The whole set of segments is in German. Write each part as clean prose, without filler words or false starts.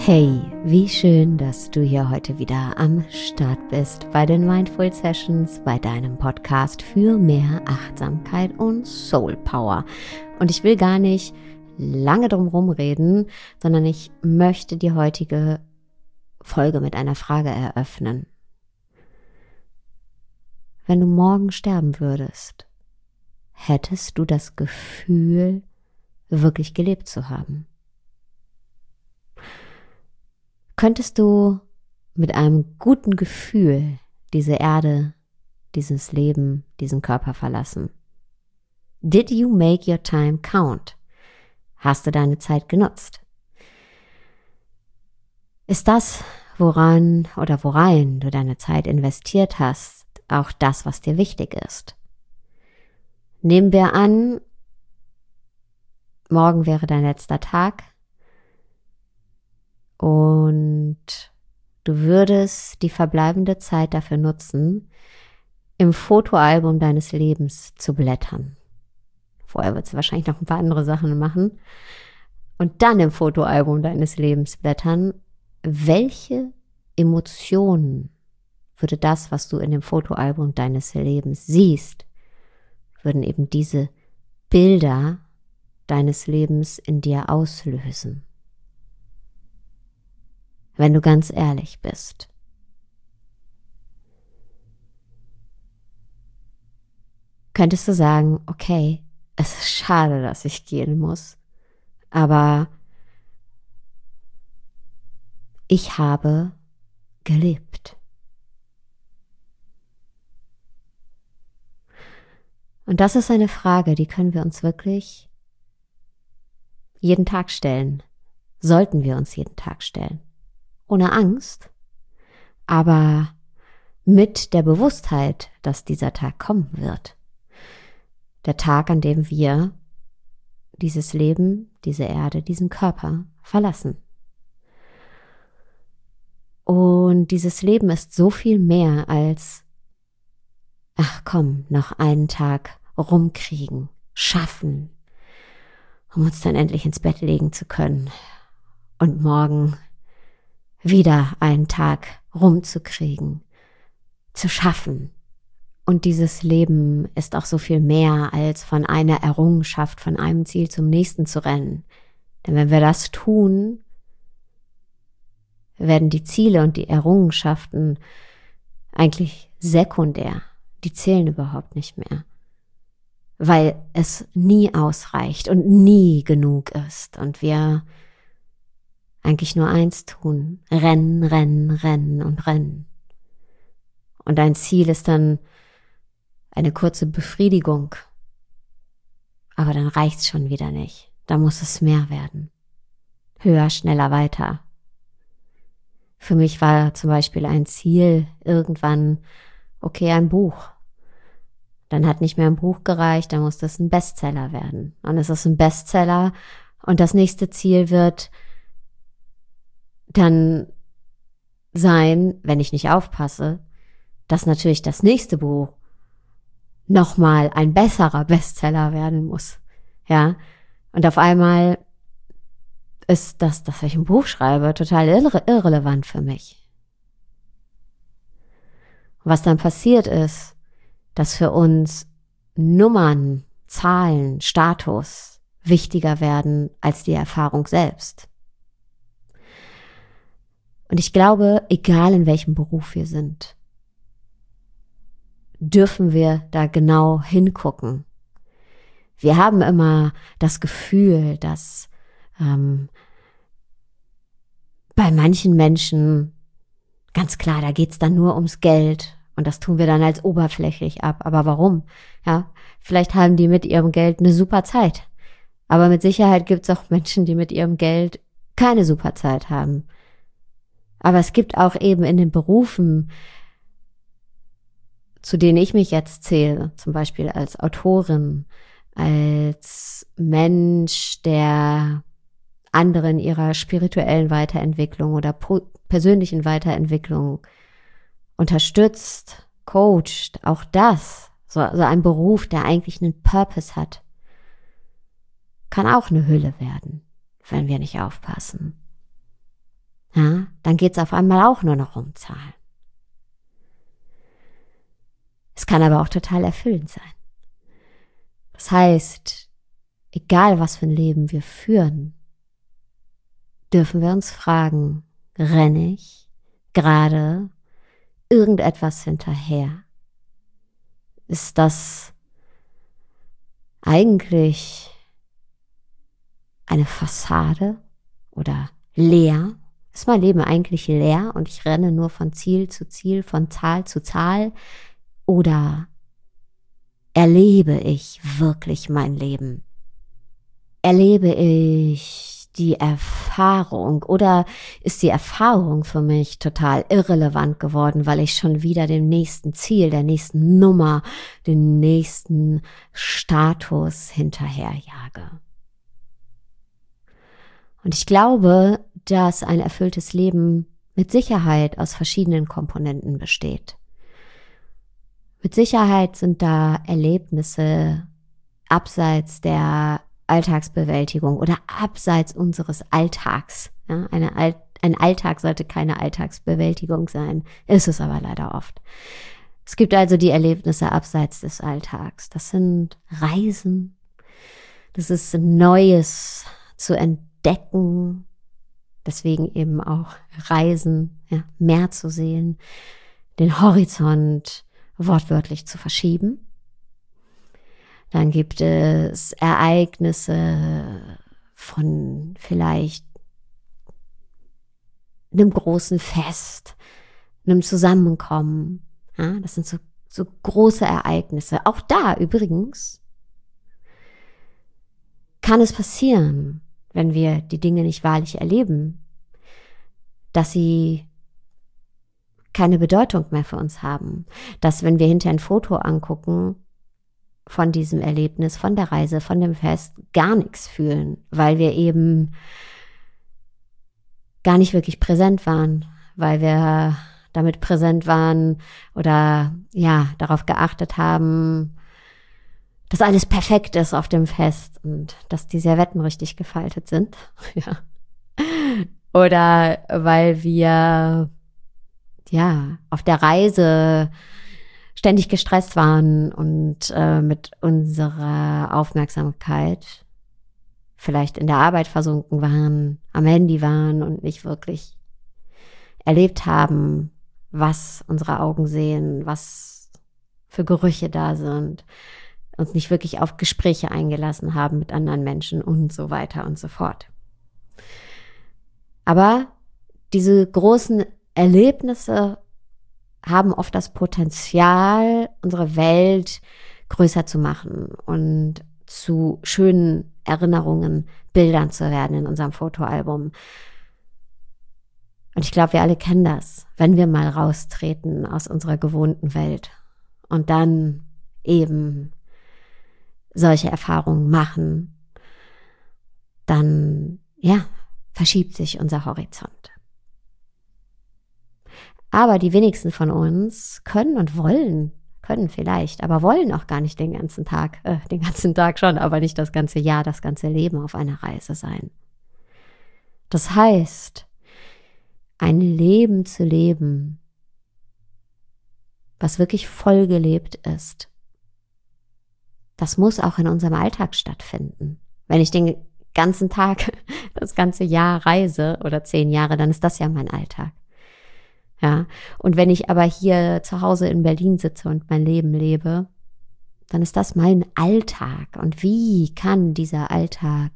Hey, wie schön, dass du hier heute wieder am Start bist bei den Mindful Sessions, bei deinem Podcast für mehr Achtsamkeit und Soul Power. Und ich will gar nicht lange drum rumreden, sondern ich möchte die heutige Folge mit einer Frage eröffnen. Wenn du morgen sterben würdest, hättest du das Gefühl, wirklich gelebt zu haben? Könntest du mit einem guten Gefühl diese Erde, dieses Leben, diesen Körper verlassen? Did you make your time count? Hast du deine Zeit genutzt? Ist das, worein du deine Zeit investiert hast, auch das, was dir wichtig ist? Nehmen wir an, morgen wäre dein letzter Tag und du würdest die verbleibende Zeit dafür nutzen, im Fotoalbum deines Lebens zu blättern. Vorher würdest du wahrscheinlich noch ein paar andere Sachen machen. Und dann im Fotoalbum deines Lebens blättern. Welche Emotionen würde das, was du in dem Fotoalbum deines Lebens siehst, würden eben diese Bilder deines Lebens in dir auslösen? Wenn du ganz ehrlich bist. Könntest du sagen, okay, es ist schade, dass ich gehen muss, aber ich habe gelebt. Und das ist eine Frage, die können wir uns wirklich jeden Tag stellen. Sollten wir uns jeden Tag stellen. Ohne Angst, aber mit der Bewusstheit, dass dieser Tag kommen wird. Der Tag, an dem wir dieses Leben, diese Erde, diesen Körper verlassen. Und dieses Leben ist so viel mehr als, ach komm, noch einen Tag rumkriegen, schaffen, um uns dann endlich ins Bett legen zu können und morgen wieder einen Tag rumzukriegen, zu schaffen. Und dieses Leben ist auch so viel mehr als von einer Errungenschaft, von einem Ziel zum nächsten zu rennen. Denn wenn wir das tun, werden die Ziele und die Errungenschaften eigentlich sekundär. Die zählen überhaupt nicht mehr. Weil es nie ausreicht und nie genug ist. Und wir eigentlich nur eins tun. Rennen, rennen, rennen und rennen. Und dein Ziel ist dann eine kurze Befriedigung. Aber dann reicht's schon wieder nicht. Da muss es mehr werden. Höher, schneller, weiter. Für mich war zum Beispiel ein Ziel irgendwann, okay, ein Buch. Dann hat nicht mehr ein Buch gereicht, dann muss das ein Bestseller werden. Und es ist ein Bestseller und das nächste Ziel wird dann sein, wenn ich nicht aufpasse, dass natürlich das nächste Buch nochmal ein besserer Bestseller werden muss. Ja, und auf einmal ist das, dass ich ein Buch schreibe, total irrelevant für mich. Was dann passiert ist, dass für uns Nummern, Zahlen, Status wichtiger werden als die Erfahrung selbst. Und ich glaube, egal in welchem Beruf wir sind, dürfen wir da genau hingucken. Wir haben immer das Gefühl, dass bei manchen Menschen, ganz klar, da geht's dann nur ums Geld und das tun wir dann als oberflächlich ab. Aber warum? Ja, vielleicht haben die mit ihrem Geld eine super Zeit. Aber mit Sicherheit gibt's auch Menschen, die mit ihrem Geld keine super Zeit haben. Aber es gibt auch eben in den Berufen, zu denen ich mich jetzt zähle, zum Beispiel als Autorin, als Mensch, der andere in ihrer spirituellen Weiterentwicklung oder persönlichen Weiterentwicklung unterstützt, coacht, auch das, so ein Beruf, der eigentlich einen Purpose hat, kann auch eine Hülle werden, wenn wir nicht aufpassen. ja, dann geht es auf einmal auch nur noch um Zahlen. Es kann aber auch total erfüllend sein. Das heißt, egal was für ein Leben wir führen, dürfen wir uns fragen, renne ich gerade irgendetwas hinterher? Ist das eigentlich eine Fassade oder leer? Ist mein Leben eigentlich leer und ich renne nur von Ziel zu Ziel, von Zahl zu Zahl? Oder erlebe ich wirklich mein Leben? Erlebe ich die Erfahrung oder ist die Erfahrung für mich total irrelevant geworden, weil ich schon wieder dem nächsten Ziel, der nächsten Nummer, dem nächsten Status hinterherjage? Und ich glaube, dass ein erfülltes Leben mit Sicherheit aus verschiedenen Komponenten besteht. Mit Sicherheit sind da Erlebnisse abseits der Alltagsbewältigung oder abseits unseres Alltags. Ja, ein Alltag sollte keine Alltagsbewältigung sein, ist es aber leider oft. Es gibt also die Erlebnisse abseits des Alltags. Das sind Reisen, das ist Neues zu entdecken, deswegen eben auch Reisen, ja, mehr zu sehen, den Horizont wortwörtlich zu verschieben. Dann gibt es Ereignisse von vielleicht einem großen Fest, einem Zusammenkommen. Ja, das sind so große Ereignisse. Auch da übrigens kann es passieren, wenn wir die Dinge nicht wahrlich erleben, dass sie keine Bedeutung mehr für uns haben. Dass, wenn wir hinterher ein Foto angucken von diesem Erlebnis, von der Reise, von dem Fest, gar nichts fühlen, weil wir eben gar nicht wirklich präsent waren, weil wir damit präsent waren oder ja, darauf geachtet haben, dass alles perfekt ist auf dem Fest und dass die Servetten richtig gefaltet sind. Ja. Oder weil wir ja auf der Reise ständig gestresst waren und mit unserer Aufmerksamkeit vielleicht in der Arbeit versunken waren, am Handy waren und nicht wirklich erlebt haben, was unsere Augen sehen, was für Gerüche da sind, uns nicht wirklich auf Gespräche eingelassen haben mit anderen Menschen und so weiter und so fort. Aber diese großen Erlebnisse haben oft das Potenzial, unsere Welt größer zu machen und zu schönen Erinnerungen, Bildern zu werden in unserem Fotoalbum. Und ich glaube, wir alle kennen das, wenn wir mal raustreten aus unserer gewohnten Welt und dann eben solche Erfahrungen machen, dann, ja, verschiebt sich unser Horizont. Aber die wenigsten von uns können und wollen, können vielleicht, aber wollen auch gar nicht den ganzen Tag schon, aber nicht das ganze Jahr, das ganze Leben auf einer Reise sein. Das heißt, ein Leben zu leben, was wirklich voll gelebt ist, das muss auch in unserem Alltag stattfinden. Wenn ich den ganzen Tag, das ganze Jahr reise oder 10 Jahre, dann ist das ja mein Alltag. Ja, und wenn ich aber hier zu Hause in Berlin sitze und mein Leben lebe, dann ist das mein Alltag. Und wie kann dieser Alltag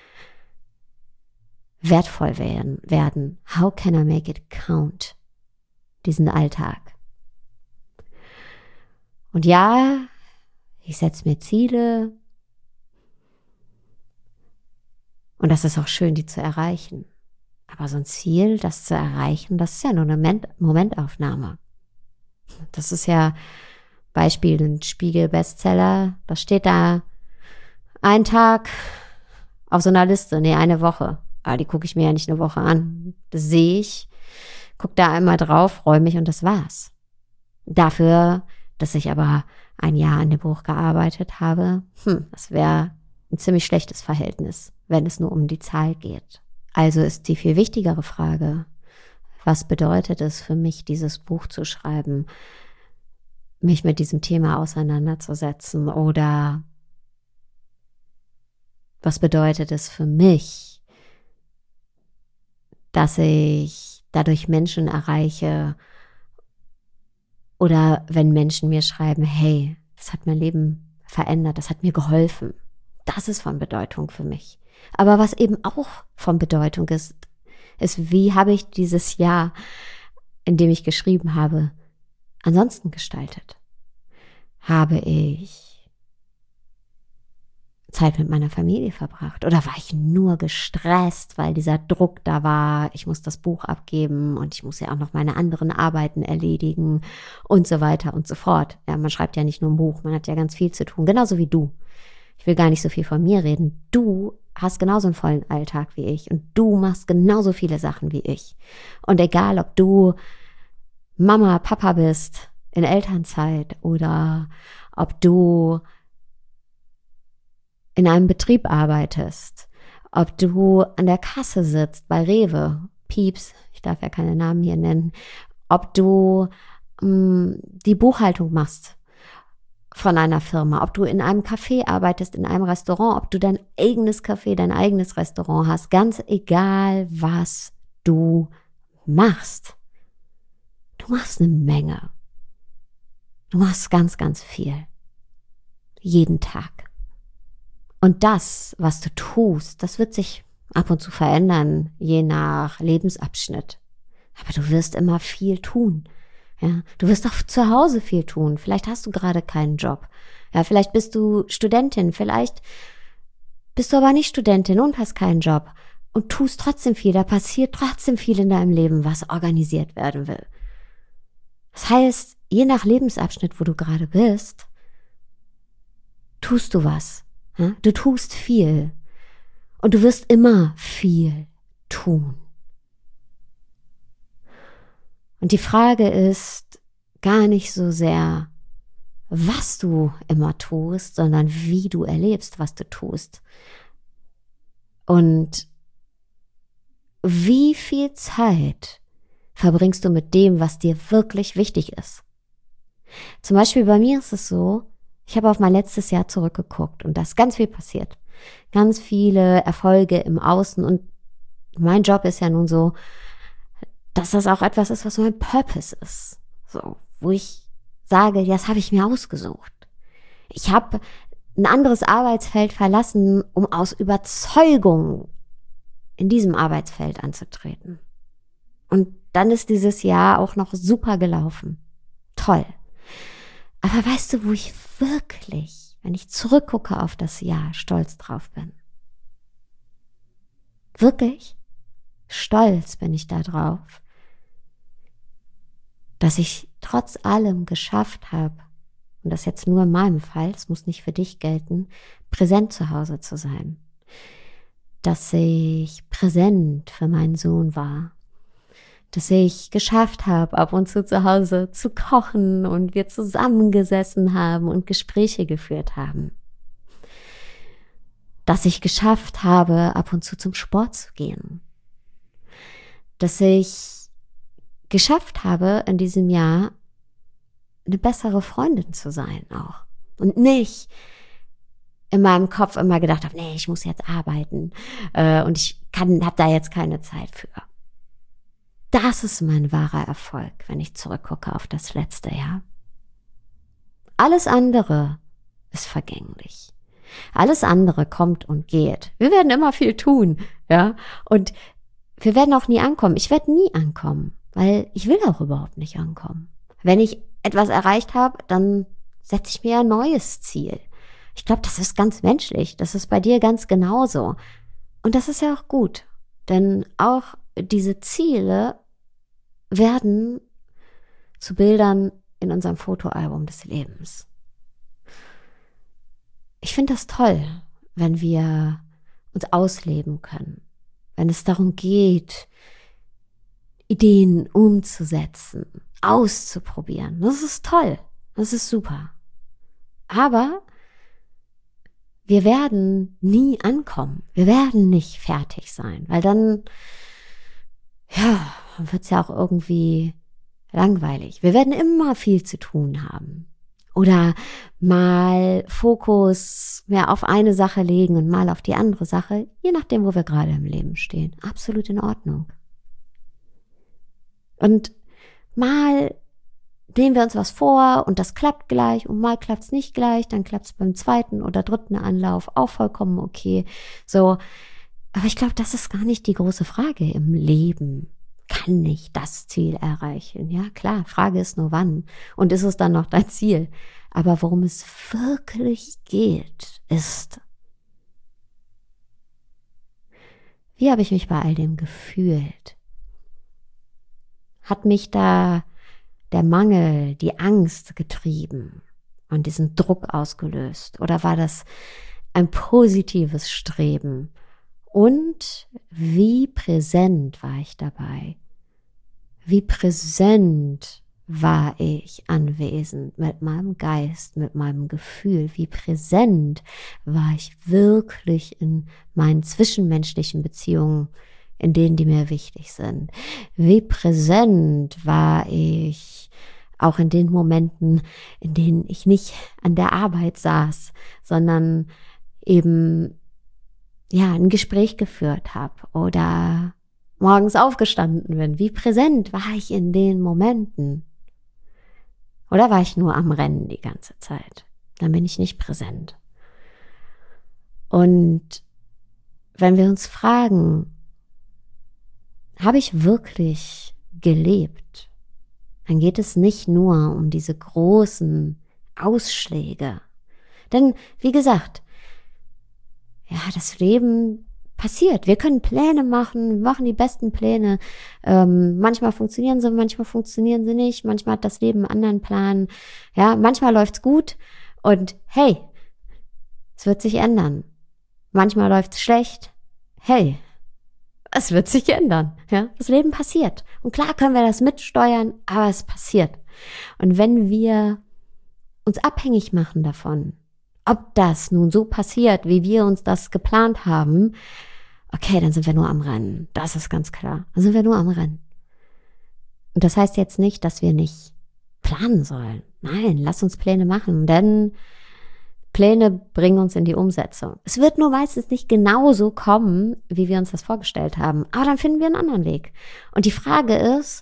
wertvoll werden? How can I make it count? Diesen Alltag. Und ja, ich setze mir Ziele. Und das ist auch schön, die zu erreichen. Aber so ein Ziel, das zu erreichen, das ist ja nur eine Momentaufnahme. Das ist ja Beispiel, ein Spiegel-Bestseller, das steht da ein Tag auf so einer Liste, eine Woche. Aber die gucke ich mir ja nicht eine Woche an. Das sehe ich, gucke da einmal drauf, freue mich und das war's. Dafür, dass ich aber ein Jahr an dem Buch gearbeitet habe, das wäre ein ziemlich schlechtes Verhältnis, wenn es nur um die Zahl geht. Also ist die viel wichtigere Frage, Was bedeutet es für mich, dieses Buch zu schreiben, mich mit diesem Thema auseinanderzusetzen? Oder was bedeutet es für mich, dass ich dadurch Menschen erreiche? Oder wenn Menschen mir schreiben, hey, das hat mein Leben verändert, das hat mir geholfen. Das ist von Bedeutung für mich. Aber was eben auch von Bedeutung ist, wie habe ich dieses Jahr, in dem ich geschrieben habe, ansonsten gestaltet? Habe ich Zeit mit meiner Familie verbracht? Oder war ich nur gestresst, weil dieser Druck da war, ich muss das Buch abgeben und ich muss ja auch noch meine anderen Arbeiten erledigen und so weiter und so fort. Ja, man schreibt ja nicht nur ein Buch, man hat ja ganz viel zu tun, genauso wie du. Ich will gar nicht so viel von mir reden. Du hast genauso einen vollen Alltag wie ich und du machst genauso viele Sachen wie ich. Und egal, ob du Mama, Papa bist in Elternzeit oder ob du in einem Betrieb arbeitest, ob du an der Kasse sitzt bei Rewe, Pieps, ich darf ja keine Namen hier nennen, ob du die Buchhaltung machst von einer Firma, ob du in einem Café arbeitest, in einem Restaurant, ob du dein eigenes Café, dein eigenes Restaurant hast, ganz egal, was du machst. Du machst eine Menge. Du machst ganz, ganz viel. Jeden Tag. Und das, was du tust, das wird sich ab und zu verändern, je nach Lebensabschnitt. Aber du wirst immer viel tun. Ja, du wirst auch zu Hause viel tun. Vielleicht hast du gerade keinen Job. Ja, vielleicht bist du Studentin. Vielleicht bist du aber nicht Studentin und hast keinen Job und tust trotzdem viel. Da passiert trotzdem viel in deinem Leben, was organisiert werden will. Das heißt, je nach Lebensabschnitt, wo du gerade bist, tust du was. Ja? Du tust viel. Und du wirst immer viel tun. Und die Frage ist gar nicht so sehr, was du immer tust, sondern wie du erlebst, was du tust. Und wie viel Zeit verbringst du mit dem, was dir wirklich wichtig ist? Zum Beispiel bei mir ist es so, ich habe auf mein letztes Jahr zurückgeguckt und da ist ganz viel passiert. Ganz viele Erfolge im Außen und mein Job ist ja nun so, dass das auch etwas ist, was mein Purpose ist. So, wo ich sage, ja, das habe ich mir ausgesucht. Ich habe ein anderes Arbeitsfeld verlassen, um aus Überzeugung in diesem Arbeitsfeld anzutreten. Und dann ist dieses Jahr auch noch super gelaufen. Toll. Aber weißt du, wo ich wirklich, wenn ich zurückgucke auf das Jahr, stolz drauf bin? Wirklich stolz bin ich da drauf, dass ich trotz allem geschafft habe, und das jetzt nur in meinem Fall, es muss nicht für dich gelten, präsent zu Hause zu sein. Dass ich präsent für meinen Sohn war. Dass ich geschafft habe, ab und zu Hause zu kochen und wir zusammengesessen haben und Gespräche geführt haben. Dass ich geschafft habe, ab und zu zum Sport zu gehen. Dass ich geschafft habe, in diesem Jahr eine bessere Freundin zu sein auch. Und nicht in meinem Kopf immer gedacht habe, nee, ich muss jetzt arbeiten und ich habe da jetzt keine Zeit für. Das ist mein wahrer Erfolg, wenn ich zurückgucke auf das letzte Jahr. Alles andere ist vergänglich. Alles andere kommt und geht. Wir werden immer viel tun, ja, und wir werden auch nie ankommen. Ich werde nie ankommen, weil ich will auch überhaupt nicht ankommen. Wenn ich etwas erreicht habe, dann setze ich mir ein neues Ziel. Ich glaube, das ist ganz menschlich. Das ist bei dir ganz genauso. Und das ist ja auch gut. Denn auch diese Ziele werden zu Bildern in unserem Fotoalbum des Lebens. Ich finde das toll, wenn wir uns ausleben können. Wenn es darum geht, Ideen umzusetzen, auszuprobieren. Das ist toll. Das ist super. Aber wir werden nie ankommen. Wir werden nicht fertig sein, weil dann, ja, wird es ja auch irgendwie langweilig. Wir werden immer viel zu tun haben. Oder mal Fokus mehr auf eine Sache legen und mal auf die andere Sache, je nachdem, wo wir gerade im Leben stehen. Absolut in Ordnung. Und mal nehmen wir uns was vor und das klappt gleich und mal klappt es nicht gleich, dann klappt es beim zweiten oder dritten Anlauf, auch vollkommen okay. So, aber ich glaube, das ist gar nicht die große Frage im Leben. Kann ich das Ziel erreichen? Ja, klar, Frage ist nur wann. Und ist es dann noch dein Ziel? Aber worum es wirklich geht, ist, wie habe ich mich bei all dem gefühlt? Hat mich da der Mangel, die Angst getrieben und diesen Druck ausgelöst? Oder war das ein positives Streben? Und wie präsent war ich dabei? Wie präsent war ich anwesend mit meinem Geist, mit meinem Gefühl? Wie präsent war ich wirklich in meinen zwischenmenschlichen Beziehungen, in denen, die mir wichtig sind? Wie präsent war ich auch in den Momenten, in denen ich nicht an der Arbeit saß, sondern eben ein Gespräch geführt habe oder morgens aufgestanden bin? Wie präsent war ich in den Momenten? Oder war ich nur am Rennen die ganze Zeit? Dann bin ich nicht präsent. Und wenn wir uns fragen, habe ich wirklich gelebt? Dann geht es nicht nur um diese großen Ausschläge. Denn, wie gesagt, das Leben passiert. Wir können Pläne machen, wir machen die besten Pläne. Manchmal funktionieren sie, manchmal funktionieren sie nicht. Manchmal hat das Leben einen anderen Plan. Ja, manchmal läuft's gut und hey, es wird sich ändern. Manchmal läuft's schlecht. Hey, es wird sich ändern. Ja, das Leben passiert. Und klar können wir das mitsteuern, aber es passiert. Und wenn wir uns abhängig machen davon, ob das nun so passiert, wie wir uns das geplant haben, okay, dann sind wir nur am Rennen. Das ist ganz klar. Dann sind wir nur am Rennen. Und das heißt jetzt nicht, dass wir nicht planen sollen. Nein, lass uns Pläne machen, denn Pläne bringen uns in die Umsetzung. Es wird nur meistens nicht genau so kommen, wie wir uns das vorgestellt haben. Aber dann finden wir einen anderen Weg. Und die Frage ist,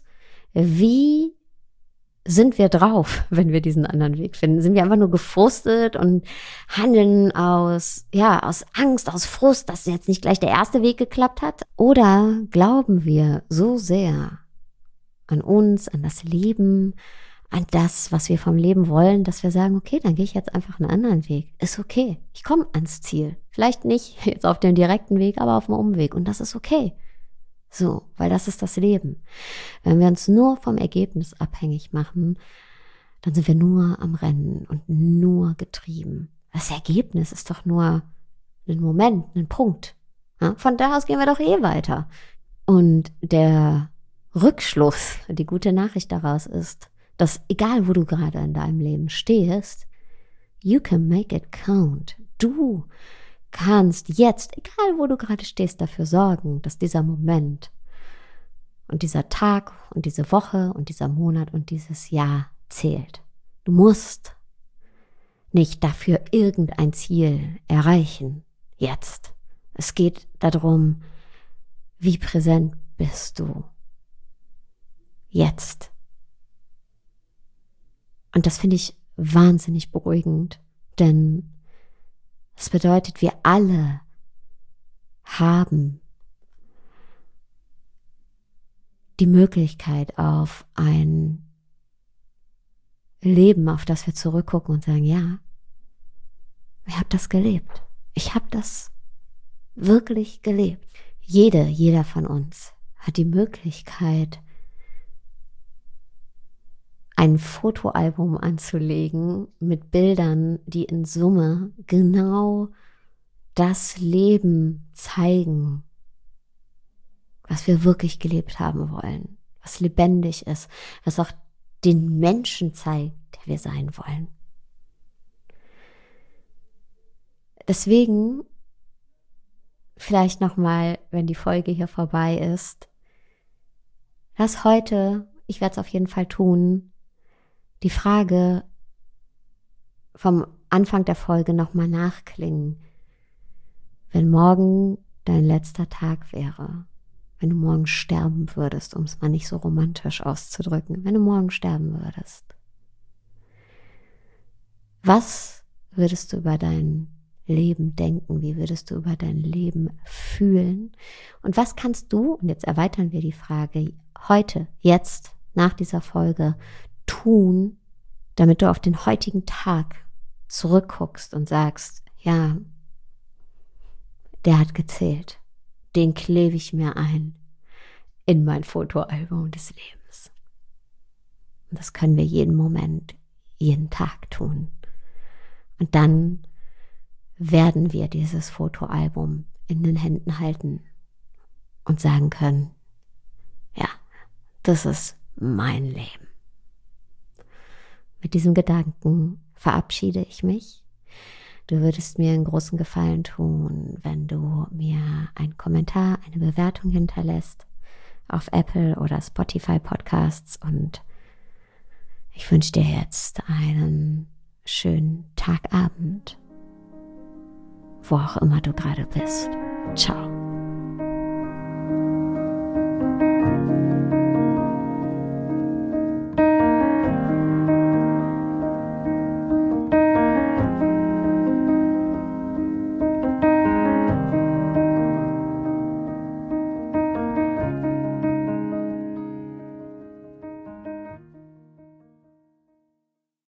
wie sind wir drauf, wenn wir diesen anderen Weg finden? Sind wir einfach nur gefrustet und handeln aus Angst, aus Frust, dass jetzt nicht gleich der erste Weg geklappt hat? Oder glauben wir so sehr an uns, an das Leben, an das, was wir vom Leben wollen, dass wir sagen, okay, dann gehe ich jetzt einfach einen anderen Weg. Ist okay. Ich komme ans Ziel. Vielleicht nicht jetzt auf dem direkten Weg, aber auf dem Umweg. Und das ist okay. So, weil das ist das Leben. Wenn wir uns nur vom Ergebnis abhängig machen, dann sind wir nur am Rennen und nur getrieben. Das Ergebnis ist doch nur ein Moment, ein Punkt. Ja, von da aus gehen wir doch weiter. Und der Rückschluss, die gute Nachricht daraus ist, dass egal wo du gerade in deinem Leben stehst, you can make it count. Du kannst jetzt, egal wo du gerade stehst, dafür sorgen, dass dieser Moment und dieser Tag und diese Woche und dieser Monat und dieses Jahr zählt. Du musst nicht dafür irgendein Ziel erreichen. Jetzt. Es geht darum, wie präsent bist du. Jetzt. Und das finde ich wahnsinnig beruhigend, denn das bedeutet, wir alle haben die Möglichkeit auf ein Leben, auf das wir zurückgucken und sagen, ja, ich habe das gelebt. Ich habe das wirklich gelebt. Jeder von uns hat die Möglichkeit, ein Fotoalbum anzulegen mit Bildern, die in Summe genau das Leben zeigen, was wir wirklich gelebt haben wollen, was lebendig ist, was auch den Menschen zeigt, der wir sein wollen. Deswegen, vielleicht nochmal, wenn die Folge hier vorbei ist, lass heute, ich werde es auf jeden Fall tun, die Frage vom Anfang der Folge nochmal nachklingen. Wenn morgen dein letzter Tag wäre, wenn du morgen sterben würdest, um es mal nicht so romantisch auszudrücken, wenn du morgen sterben würdest, was würdest du über dein Leben denken? Wie würdest du über dein Leben fühlen? Und was kannst du, und jetzt erweitern wir die Frage, heute, jetzt, nach dieser Folge tun, damit du auf den heutigen Tag zurückguckst und sagst, ja, der hat gezählt. Den klebe ich mir ein in mein Fotoalbum des Lebens. Und das können wir jeden Moment, jeden Tag tun. Und dann werden wir dieses Fotoalbum in den Händen halten und sagen können, ja, das ist mein Leben. Mit diesem Gedanken verabschiede ich mich. Du würdest mir einen großen Gefallen tun, wenn du mir einen Kommentar, eine Bewertung hinterlässt auf Apple oder Spotify Podcasts, und ich wünsche dir jetzt einen schönen Tagabend, wo auch immer du gerade bist. Ciao.